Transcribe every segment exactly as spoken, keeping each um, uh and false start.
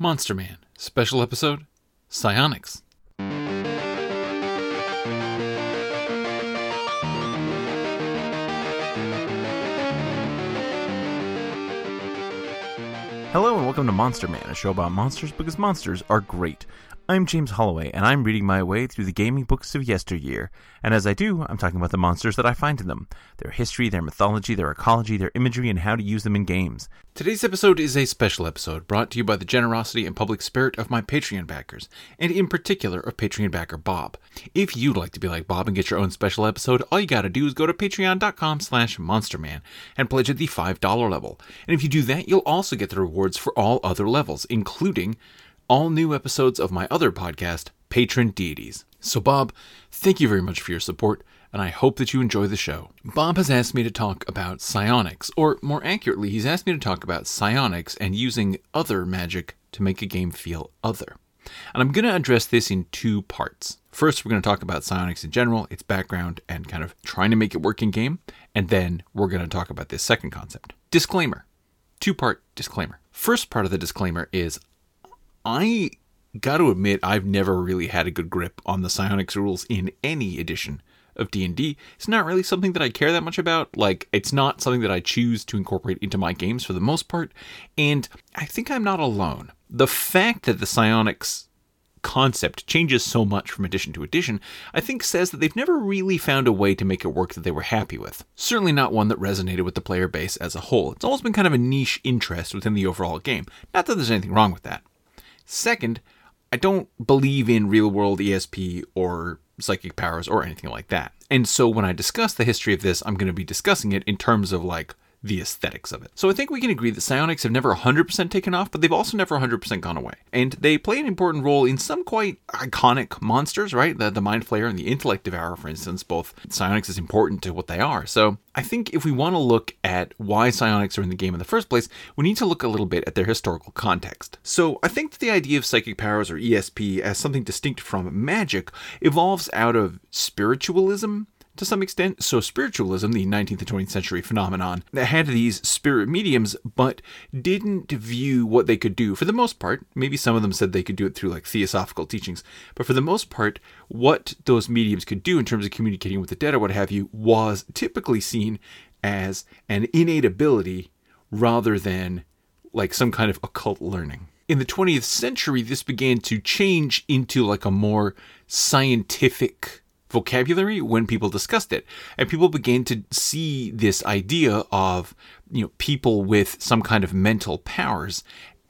Monster Man, special episode, Psionics. Hello and welcome to Monster Man, a show about monsters because monsters are great. I'm James Holloway, and I'm reading my way through the gaming books of yesteryear. And as I do, I'm talking about the monsters that I find in them, their history, their mythology, their ecology, their imagery, and how to use them in games. Today's episode is a special episode brought to you by the generosity and public spirit of my Patreon backers, and in particular of Patreon backer Bob. If you'd like to be like Bob and get your own special episode, all you gotta do is go to patreon.com slash monsterman and pledge at the five dollar level. And if you do that, you'll also get the rewards for all other levels, including all new episodes of my other podcast, Patron Deities. So Bob, thank you very much for your support, and I hope that you enjoy the show. Bob has asked me to talk about psionics, or more accurately, he's asked me to talk about psionics and using other magic to make a game feel other. And I'm going to address this in two parts. First, we're going to talk about psionics in general, its background, and kind of trying to make it work in game, and then we're going to talk about this second concept. Disclaimer. Two-part disclaimer. First part of the disclaimer is I got to admit I've never really had a good grip on the psionics rules in any edition of D and D. It's not really something that I care that much about. Like, it's not something that I choose to incorporate into my games for the most part, and I think I'm not alone. The fact that the psionics concept changes so much from edition to edition, I think says that they've never really found a way to make it work that they were happy with. Certainly not one that resonated with the player base as a whole. It's always been kind of a niche interest within the overall game. Not that there's anything wrong with that. Second, I don't believe in real-world E S P or psychic powers or anything like that. And so when I discuss the history of this, I'm going to be discussing it in terms of, like, the aesthetics of it. So I think we can agree that psionics have never one hundred percent taken off, but they've also never one hundred percent gone away. And they play an important role in some quite iconic monsters, right? The, the Mind Flayer and the Intellect Devourer, for instance, both psionics is important to what they are. So I think if we want to look at why psionics are in the game in the first place, we need to look a little bit at their historical context. So I think that the idea of psychic powers or E S P as something distinct from magic evolves out of spiritualism, to some extent. So spiritualism, the nineteenth and twentieth century phenomenon, that had these spirit mediums, but didn't view what they could do. For the most part, maybe some of them said they could do it through like theosophical teachings, but for the most part, what those mediums could do in terms of communicating with the dead or what have you was typically seen as an innate ability rather than like some kind of occult learning. In the twentieth century, this began to change into like a more scientific vocabulary when people discussed it, and people began to see this idea of, you know, people with some kind of mental powers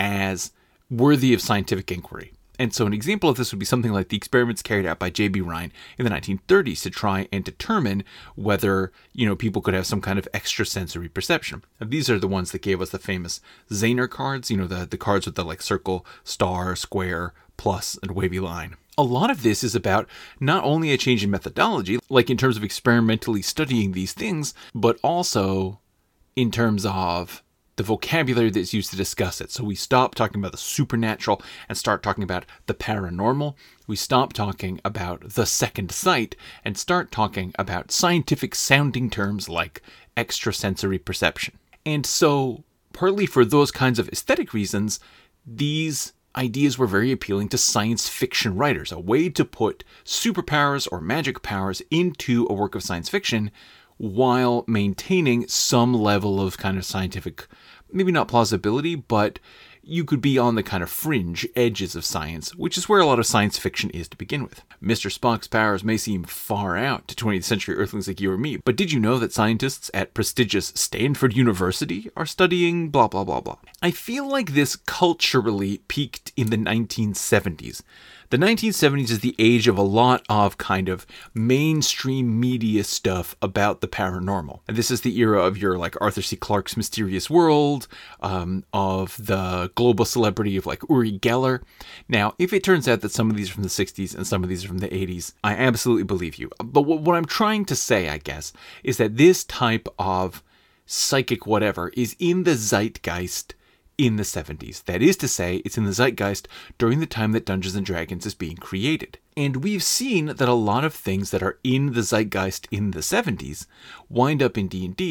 as worthy of scientific inquiry. And so an example of this would be something like the experiments carried out by J B Rhine in the nineteen thirties to try and determine whether, you know, people could have some kind of extrasensory perception. And these are the ones that gave us the famous Zener cards, you know, the, the cards with the like circle, star, square, plus, and wavy line. A lot of this is about not only a change in methodology, like in terms of experimentally studying these things, but also in terms of the vocabulary that's used to discuss it. So we stop talking about the supernatural and start talking about the paranormal. We stop talking about the second sight and start talking about scientific sounding terms like extrasensory perception. And so partly for those kinds of aesthetic reasons, these ideas were very appealing to science fiction writers, a way to put superpowers or magic powers into a work of science fiction while maintaining some level of kind of scientific, maybe not plausibility, but you could be on the kind of fringe edges of science, which is where a lot of science fiction is to begin with. Mister Spock's powers may seem far out to twentieth century Earthlings like you or me, but did you know that scientists at prestigious Stanford University are studying blah blah blah blah? I feel like this culturally peaked in the nineteen seventies. The nineteen seventies is the age of a lot of kind of mainstream media stuff about the paranormal. And this is the era of your like Arthur C. Clarke's Mysterious World, um, of the global celebrity of like Uri Geller. Now, if it turns out that some of these are from the sixties and some of these are from the eighties, I absolutely believe you. But what, what I'm trying to say, I guess, is that this type of psychic whatever is in the zeitgeist in the seventies. That is to say, it's in the zeitgeist during the time that Dungeons and Dragons is being created. And we've seen that a lot of things that are in the zeitgeist in the seventies wind up in D and D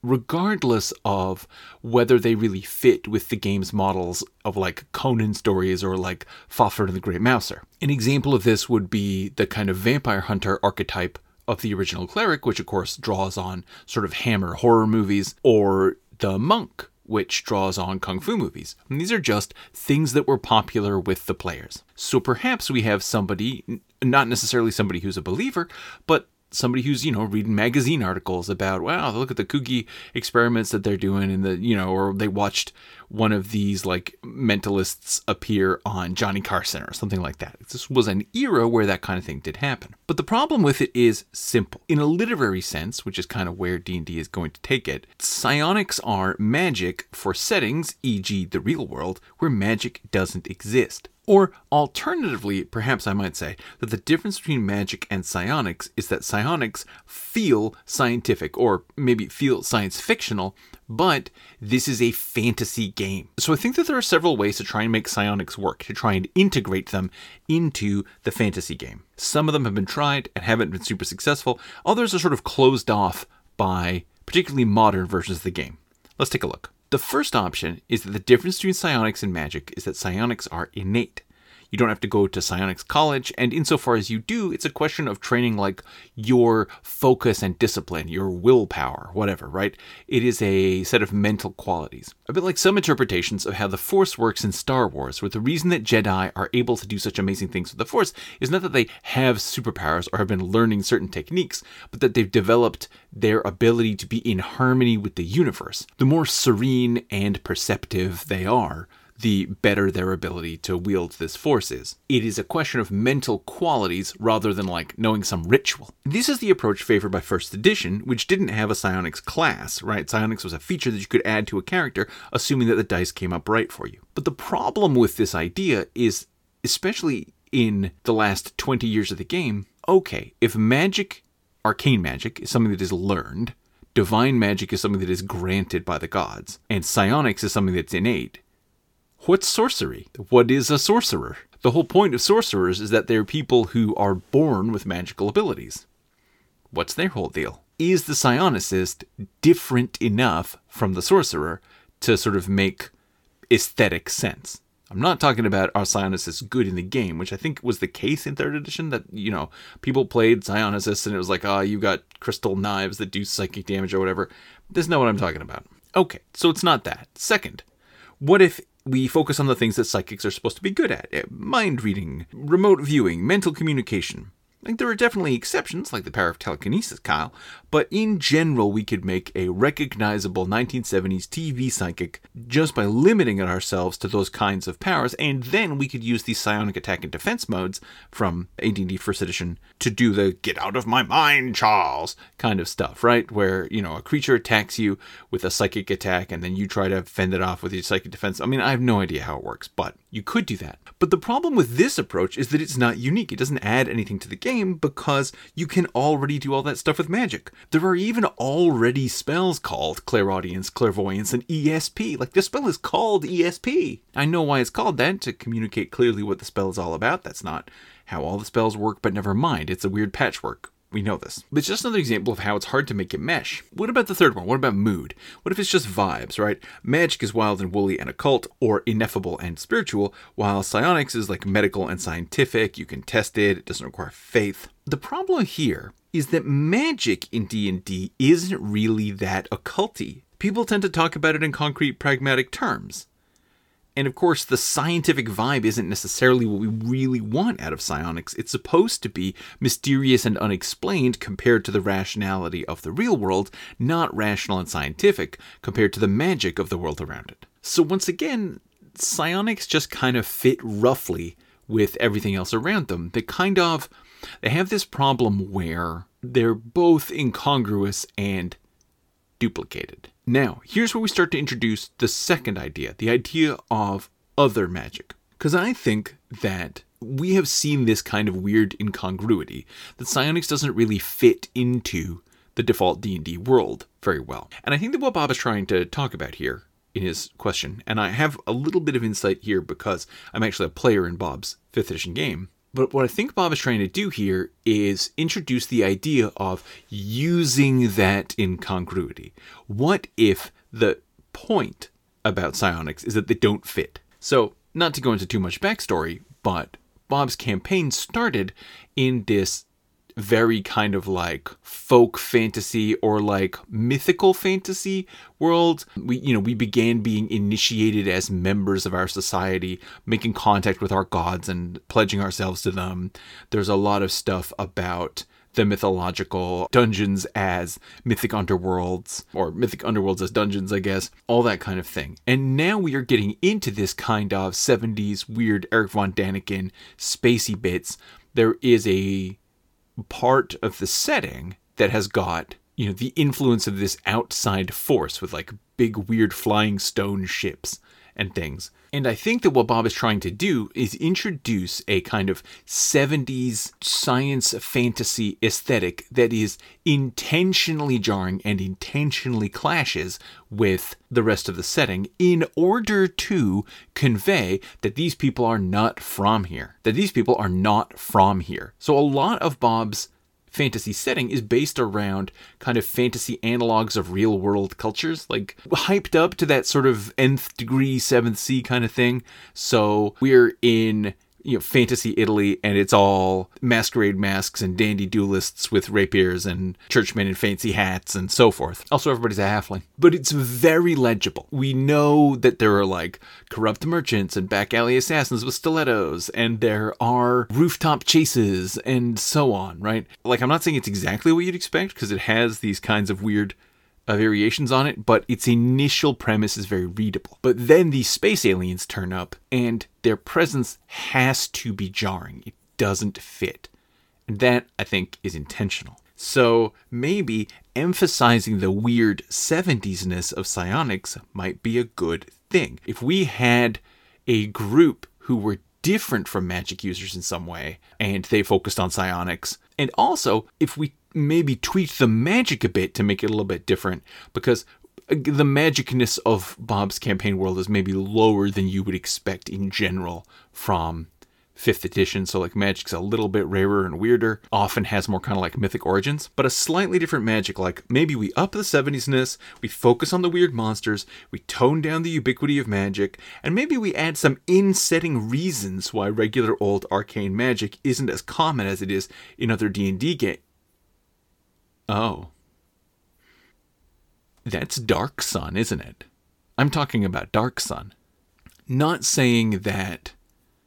regardless of whether they really fit with the game's models of like Conan stories or like Fafhrd and the Great Mouser. An example of this would be the kind of vampire hunter archetype of the original cleric, which of course draws on sort of Hammer horror movies, or the monk, which draws on kung fu movies. And these are just things that were popular with the players. So perhaps we have somebody, not necessarily somebody who's a believer, but somebody who's, you know, reading magazine articles about, wow, look at the kooky experiments that they're doing in the, you know, or they watched one of these like mentalists appear on Johnny Carson or something like that. This was an era where that kind of thing did happen. But the problem with it is simple. In a literary sense, which is kind of where D and D is going to take it, psionics are magic for settings, for example the real world, where magic doesn't exist. Or alternatively, perhaps I might say that the difference between magic and psionics is that psionics feel scientific, or maybe feel science fictional, but this is a fantasy game. So I think that there are several ways to try and make psionics work, to try and integrate them into the fantasy game. Some of them have been tried and haven't been super successful. Others are sort of closed off by particularly modern versions of the game. Let's take a look. The first option is that the difference between psionics and magic is that psionics are innate. You don't have to go to psionics college, and insofar as you do, it's a question of training like your focus and discipline, your willpower, whatever, right? It is a set of mental qualities. A bit like some interpretations of how the Force works in Star Wars, where the reason that Jedi are able to do such amazing things with the Force is not that they have superpowers or have been learning certain techniques, but that they've developed their ability to be in harmony with the universe. The more serene and perceptive they are, the better their ability to wield this force is. It is a question of mental qualities rather than like knowing some ritual. This is the approach favored by first edition, which didn't have a psionics class, right? Psionics was a feature that you could add to a character, assuming that the dice came up right for you. But the problem with this idea is, especially in the last twenty years of the game, okay, if magic, arcane magic, is something that is learned, divine magic is something that is granted by the gods, and psionics is something that's innate, what's sorcery? What is a sorcerer? The whole point of sorcerers is that they're people who are born with magical abilities. What's their whole deal? Is the psionicist different enough from the sorcerer to sort of make aesthetic sense? I'm not talking about are psionicists good in the game, which I think was the case in third edition, that, you know, people played psionicists and it was like, oh, you got crystal knives that do psychic damage or whatever. This is not what I'm talking about. Okay, so it's not that. Second, what if we focus on the things that psychics are supposed to be good at? Mind reading, remote viewing, mental communication. Like, there are definitely exceptions, like the power of telekinesis, Kyle, but in general, we could make a recognizable nineteen seventies T V psychic just by limiting ourselves to those kinds of powers, and then we could use these psionic attack and defense modes from A D and D first edition to do the get out of my mind, Charles, kind of stuff, right? Where, you know, a creature attacks you with a psychic attack, and then you try to fend it off with your psychic defense. I mean, I have no idea how it works, but you could do that. But the problem with this approach is that it's not unique. It doesn't add anything to the game because you can already do all that stuff with magic. There are even already spells called clairaudience, clairvoyance, and E S P. Like, the spell is called E S P. I know why it's called that, to communicate clearly what the spell is all about. That's not how all the spells work, but never mind. It's a weird patchwork. We know this. But it's just another example of how it's hard to make it mesh. What about the third one? What about mood? What if it's just vibes, right? Magic is wild and woolly and occult, or ineffable and spiritual, while psionics is like medical and scientific. You can test it. It doesn't require faith. The problem here is that magic in D and D isn't really that occulty. People tend to talk about it in concrete, pragmatic terms. And of course, the scientific vibe isn't necessarily what we really want out of psionics. It's supposed to be mysterious and unexplained compared to the rationality of the real world, not rational and scientific compared to the magic of the world around it. So once again, psionics just kind of fit roughly with everything else around them. They kind of, they have this problem where they're both incongruous and duplicated. Now, here's where we start to introduce the second idea, the idea of other magic. Because I think that we have seen this kind of weird incongruity, that psionics doesn't really fit into the default D and D world very well. And I think that what Bob is trying to talk about here in his question, and I have a little bit of insight here because I'm actually a player in Bob's fifth edition game, But what I think Bob is trying to do here is introduce the idea of using that incongruity. What if the point about psionics is that they don't fit? So, not to go into too much backstory, but Bob's campaign started in this very kind of like folk fantasy or like mythical fantasy world. We, you know, we began being initiated as members of our society, making contact with our gods and pledging ourselves to them. There's a lot of stuff about the mythological dungeons as mythic underworlds, or mythic underworlds as dungeons, I guess, all that kind of thing. And now we are getting into this kind of seventies weird Eric Von Daniken spacey bits. There is a part of the setting that has got, you know, the influence of this outside force with like big weird flying stone ships and things. And I think that what Bob is trying to do is introduce a kind of seventies science fantasy aesthetic that is intentionally jarring and intentionally clashes with the rest of the setting in order to convey that these people are not from here. That these people are not from here. So a lot of Bob's fantasy setting is based around kind of fantasy analogs of real world cultures, like hyped up to that sort of nth degree seventh sea kind of thing. So we're in, you know, fantasy Italy, and it's all masquerade masks and dandy duelists with rapiers and churchmen in fancy hats and so forth. Also, everybody's a halfling. But it's very legible. We know that there are like corrupt merchants and back alley assassins with stilettos, and there are rooftop chases and so on, right? Like, I'm not saying it's exactly what you'd expect, because it has these kinds of weird Uh, variations on it, but its initial premise is very readable. But then these space aliens turn up, and their presence has to be jarring. It doesn't fit. And that, I think, is intentional. So maybe emphasizing the weird seventies-ness of psionics might be a good thing. If we had a group who were different from magic users in some way, and they focused on psionics, and also if we maybe tweak the magic a bit to make it a little bit different, because the magicness of Bob's campaign world is maybe lower than you would expect in general from fifth edition. So like magic's a little bit rarer and weirder, often has more kind of like mythic origins, but a slightly different magic. Like maybe we up the seventies-ness, we focus on the weird monsters, we tone down the ubiquity of magic, and maybe we add some in-setting reasons why regular old arcane magic isn't as common as it is in other D and D games. Oh. That's Dark Sun, isn't it? I'm talking about Dark Sun. Not saying that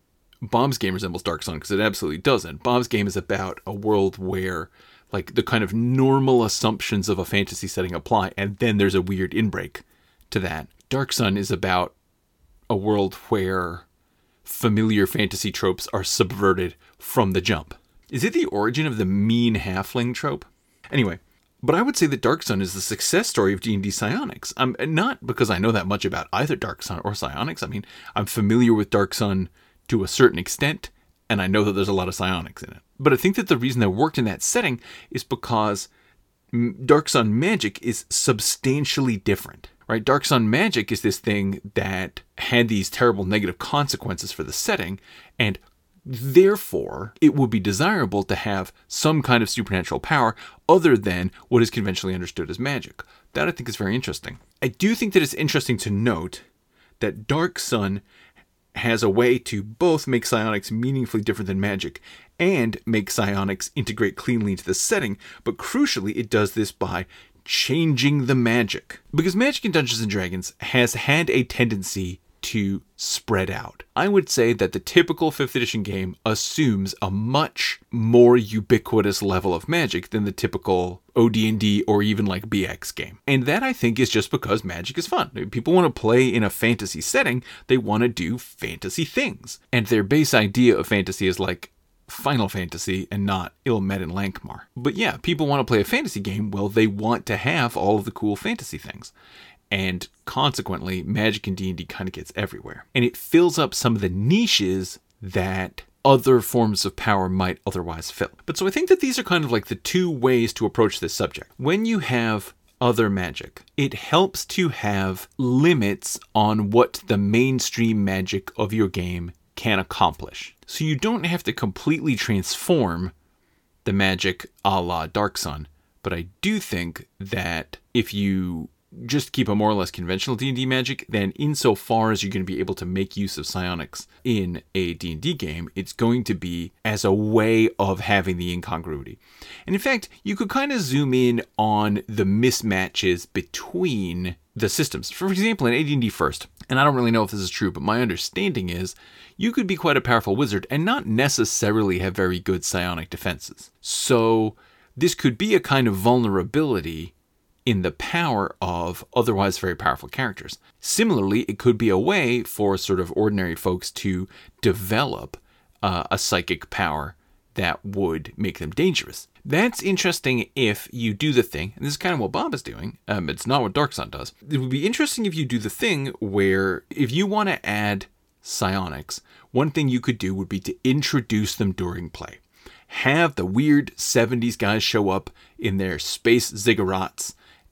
Bob's game resembles Dark Sun, because it absolutely doesn't. Bob's game is about a world where, like, the kind of normal assumptions of a fantasy setting apply, and then there's a weird inbreak to that. Dark Sun is about a world where familiar fantasy tropes are subverted from the jump. Is it the origin of the mean halfling trope? Anyway, but I would say that Dark Sun is the success story of D and D Psionics. Um, not because I know that much about either Dark Sun or Psionics. I mean, I'm familiar with Dark Sun to a certain extent, and I know that there's a lot of psionics in it. But I think that the reason that worked in that setting is because Dark Sun magic is substantially different, right? Dark Sun magic is this thing that had these terrible negative consequences for the setting, and therefore it would be desirable to have some kind of supernatural power other than what is conventionally understood as magic. That I think is very interesting. I do think that it's interesting to note that Dark Sun has a way to both make psionics meaningfully different than magic and make psionics integrate cleanly into the setting, but crucially it does this by changing the magic. Because Magic in Dungeons and Dragons has had a tendency to spread out. I would say that the typical fifth edition game assumes a much more ubiquitous level of magic than the typical O D and D or even like B X game. And that I think is just because magic is fun. People want to play in a fantasy setting, they want to do fantasy things. And their base idea of fantasy is like Final Fantasy and not Ilmet and Lankmar. But yeah, people want to play a fantasy game, well, they want to have all of the cool fantasy things. And consequently, magic in D and D kind of gets everywhere. And it fills up some of the niches that other forms of power might otherwise fill. But so I think that these are kind of like the two ways to approach this subject. When you have other magic, it helps to have limits on what the mainstream magic of your game can accomplish. So you don't have to completely transform the magic a la Dark Sun, but I do think that if you just keep a more or less conventional D and D magic, then insofar as you're going to be able to make use of psionics in a D and D game, it's going to be as a way of having the incongruity. And in fact, you could kind of zoom in on the mismatches between the systems. For example, in A D and D First, and I don't really know if this is true, but my understanding is you could be quite a powerful wizard and not necessarily have very good psionic defenses. So this could be a kind of vulnerability in the power of otherwise very powerful characters. Similarly, it could be a way for sort of ordinary folks to develop uh, a psychic power that would make them dangerous. That's interesting if you do the thing, and this is kind of what Bob is doing, um, it's not what Dark Sun does. It would be interesting if you do the thing where if you want to add psionics, one thing you could do would be to introduce them during play. Have the weird seventies guys show up in their space ziggurats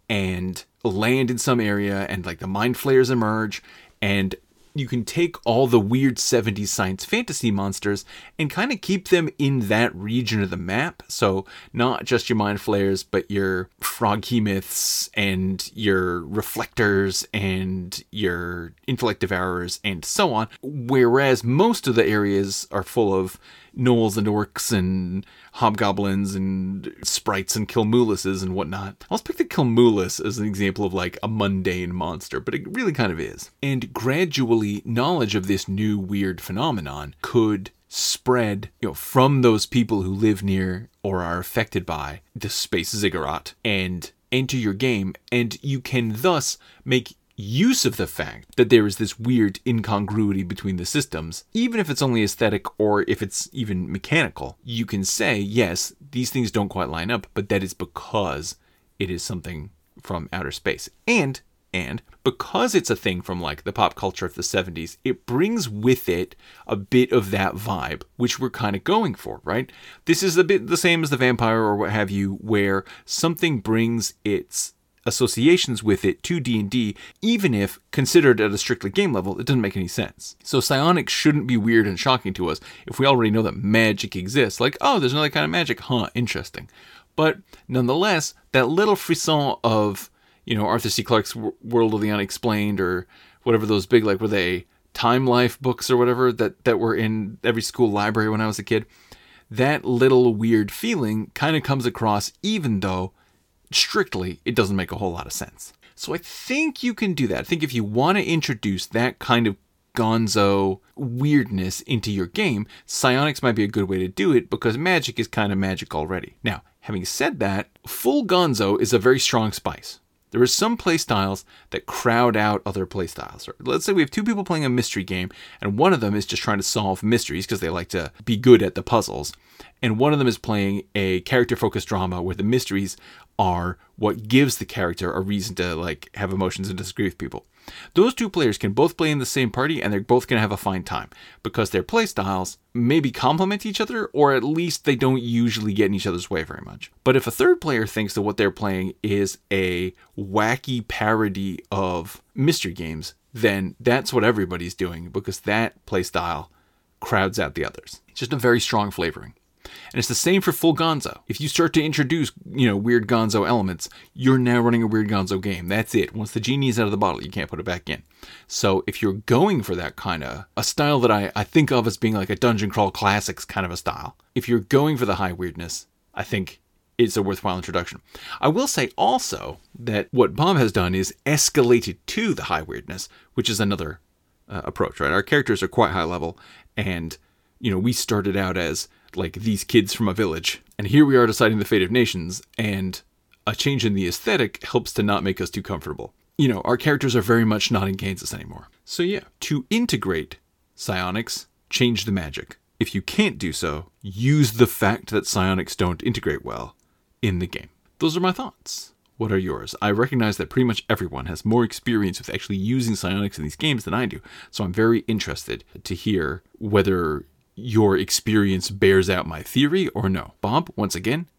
and land in some area, and like the mind flayers emerge, and you can take all the weird seventies science fantasy monsters and kind of keep them in that region of the map. So not just your mind flayers, but your froghemoths and your reflectors and your intellect devourers and so on. Whereas most of the areas are full of gnolls and orcs and hobgoblins and sprites and kilmoulises and whatnot. I'll pick the kilmoulis as an example of like a mundane monster, but it really kind of is. And gradually, knowledge of this new weird phenomenon could spread, you know, from those people who live near or are affected by the space ziggurat and enter your game, and you can thus make use of the fact that there is this weird incongruity between the systems. Even if it's only aesthetic or if it's even mechanical, you can say, yes, these things don't quite line up, but that is because it is something from outer space. And, and because it's a thing from like the pop culture of the seventies, it brings with it a bit of that vibe, which we're kind of going for, right? This is a bit the same as the vampire or what have you, where something brings its associations with it to D and D, even if considered at a strictly game level, it doesn't make any sense. So psionics shouldn't be weird and shocking to us if we already know that magic exists. Like, oh, there's another kind of magic, huh, interesting. But nonetheless, that little frisson of, you know, Arthur C. Clarke's w- World of the Unexplained, or whatever those big, like, were they Time Life books or whatever that, that were in every school library when I was a kid, that little weird feeling kind of comes across, even though strictly it doesn't make a whole lot of sense. So I think you can do that. I think if you want to introduce that kind of gonzo weirdness into your game, psionics might be a good way to do it, because magic is kind of magic already. Now, having said that, full gonzo is a very strong spice. There are some playstyles that crowd out other playstyles. Let's say we have two people playing a mystery game, and one of them is just trying to solve mysteries because they like to be good at the puzzles, and one of them is playing a character-focused drama where the mysteries are what gives the character a reason to like have emotions and disagree with people. Those two players can both play in the same party, and they're both going to have a fine time because their play styles maybe complement each other, or at least they don't usually get in each other's way very much. But if a third player thinks that what they're playing is a wacky parody of mystery games, then that's what everybody's doing, because that play style crowds out the others. It's just a very strong flavoring. And it's the same for full gonzo. If you start to introduce, you know, weird gonzo elements, you're now running a weird gonzo game. That's it. Once the genie is out of the bottle, you can't put it back in. So if you're going for that kind of, a style that I, I think of as being like a Dungeon Crawl Classics kind of a style, if you're going for the high weirdness, I think it's a worthwhile introduction. I will say also that what Bob has done is escalated to the high weirdness, which is another uh, approach, right? Our characters are quite high level, and, you know, we started out as like these kids from a village, and here we are deciding the fate of nations, and a change in the aesthetic helps to not make us too comfortable. You know, our characters are very much not in Kansas anymore. So yeah, to integrate psionics, change the magic. If you can't do so, use the fact that psionics don't integrate well in the game. Those are my thoughts. What are yours? I recognize that pretty much everyone has more experience with actually using psionics in these games than I do, so I'm very interested to hear whether your experience bears out my theory or no. Bob, once again,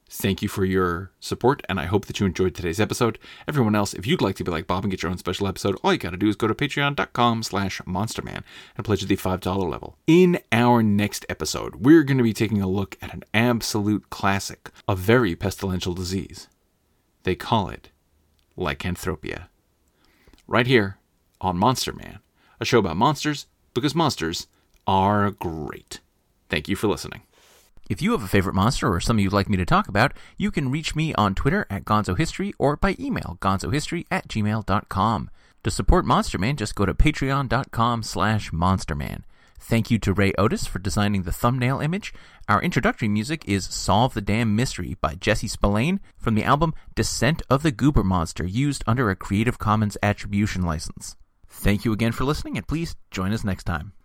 Thank you for your support, and I hope that you enjoyed today's episode. Everyone else, if you'd like to be like Bob and get your own special episode, all you gotta do is go to patreon.com slash monsterman and pledge at the five dollar level. In our next episode, we're going to be taking a look at an absolute classic, a very pestilential disease. They call it lycanthropia. Right here on Monster Man, a show about monsters because monsters are great. Thank you for listening. If you have a favorite monster or something you'd like me to talk about, you can reach me on Twitter at GonzoHistory or by email, gonzohistory at gmail dot com. To support Monster Man, just go to patreon.com slash monsterman. Thank you to Ray Otis for designing the thumbnail image. Our introductory music is Solve the Damn Mystery by Jesse Spillane from the album Descent of the Goober Monster, used under a Creative Commons Attribution license. Thank you again for listening, and please join us next time.